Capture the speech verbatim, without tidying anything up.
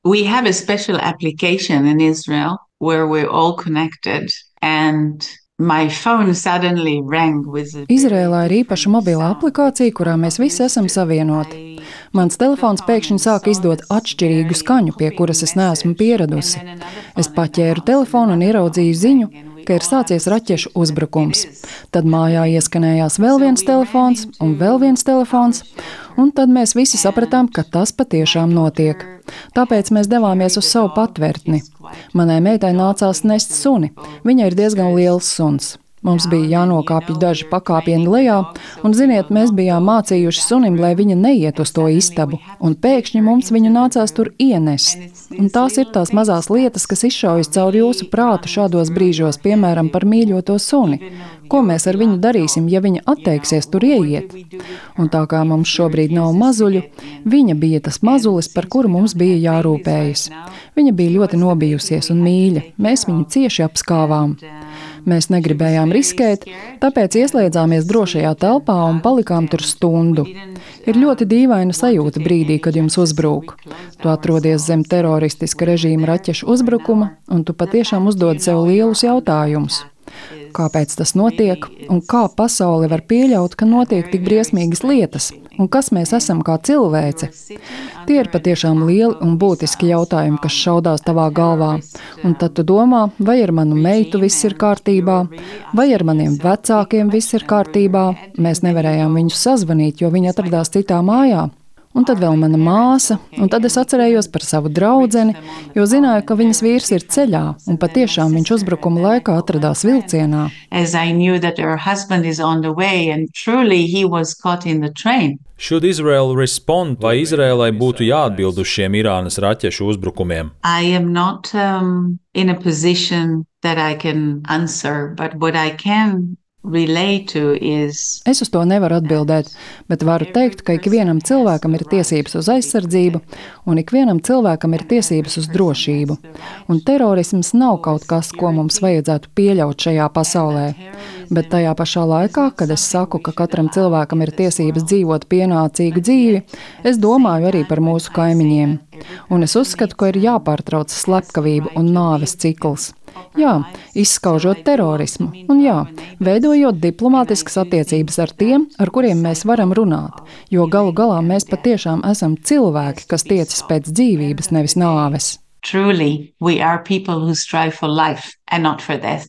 We have a special application in Israel where we're all connected, and my phone suddenly rang with a very Izrēlā ir different īpaša mobila sound aplikācija, kurā from mēs what visi esam used to. savienoti. I Mans took the telefons phone pēkšņi and sāka saw izdot this atšķirīgu very skaņu, pie popping kuras es neesmu message, and pieradusi. then another Es phone in the paķēru house, and telefonu un another ieraudzīju phone ziņu, rang, and we ka ir all sācies raķešu understood that it uzbrukums. is Tad mājā happening. ieskanējās vēl So viens we ran telefons un vēl into viens telefons, our shelter, un tad mēs visi sapratām, and ka tas my patiešām notiek. daughter Tāpēc had mēs to devāmies carry uz the savu dog, which patvērtni. is quite Manai a big meitai dog, so nācās we had nest to suni. go Viņai up ir the diezgan stairs liels suns. Mums bija down, and you jānokāpj know daži we're pakāpieni training the lejā, dog so un, he ziniet, will mēs not bijām go to mācījuši that sunim, lai room, viņa neiet and uz to suddenly istabu, we have un to take pēkšņi her mums into viņu the nācās tur room, ienest. and it's Un these tās ir little tās mazās things lietas, that kas izšaujas are caur jūsu really prātu running šādos through brīžos, your head. piemēram, par mīļoto suni. Even of Ko your mēs ar viņu beloved darīsim, dog, ja viņa you know, atteiksies tur what do ieiet? we do with Un tā her kā if mums she šobrīd nav refuses to mazuļu, get in? viņa bija tas And mazulis, par since kuru we mums don't bija have babies right jārūpējas. now, Viņa bija she ļoti was the baby nobijusies we un had to mīļa. take Mēs care viņu of, cieši apskāvām. and um, Mēs she was negribējām very riskēt, scared, tāpēc and ieslēdzāmies drošajā slept and telpā un hugged, palikām tur and we stundu. didn't Ir ļoti um, dīvaina want to sajūta take brīdī, any kad jums chances, so we uzbruk. closed Tu atrodies zem ourselves, and teroristiska we were režīma there raķešu for an uzbrukuma, hour. un tu The patiešām fact you uzdod sev know you're lielus under jautājumus. attack is Kāpēc tas notiek, really, un kā it's pasaule var it's pieļaut, ka a notiek very, tik very briesmīgas strange lietas, un feeling. kas mēs esam And kā you're cilvēci? sitting Tie under ir an patiešām attack lieli of un būtiski missiles jautājumi, kas from šaudās a tavā galvā. terrorist Un tad tu um, domā, vai ar manu meitu regime, viss ir and kārtībā, you're really vai ar asking maniem yourself big vecākiem viss ir question where your kārtībā. head, Mēs and then you nevarējām go, viņus sazvanīt, jo viņi is my atradās daughter citā okay? mājā. Un tad Are vēl my mana parents māsa, un okay? tad And es we atcerējos couldn't par savu reach draudzeni, them on the jo phone, zināju, and ka viņas they're in vīrs ir different ceļā, rooms, un and then my patiešām viņš sister, and uzbrukuma then I laikā called my atradās friend, vilcienā. as I knew that her husband is on the way, and truly he was caught in the train. Should Israel respond? Vai Izrēlai būtu jāatbild uz šiem Irānas raķešu uzbrukumiem? I am not um, in a position that I can answer, but what I can relate to is Es uz to nevaru atbildēt, bet varu teikt, ka ikvienam cilvēkam ir tiesības uz aizsardzību, un ikvienam cilvēkam ir tiesības uz drošību. Un terorisms nav kaut kas, ko mums vajadzētu pieļaut šajā pasaulē. Bet tajā pašā laikā, kad es saku, ka katram cilvēkam ir tiesības dzīvot pienācīgu dzīvi, es domāju arī par mūsu kaimiņiem. Un es uzskatu, ka ir jāpārtrauc slepkavību un nāves cikls. Jā, izskaužot terorismu, un jā, veidojot diplomātiskas attiecības ar tiem, ar kuriem mēs varam runāt, jo galu galā mēs patiešām esam cilvēki, kas tiecas pēc dzīvības, nevis nāves. truly we are people who strive for life and not for death.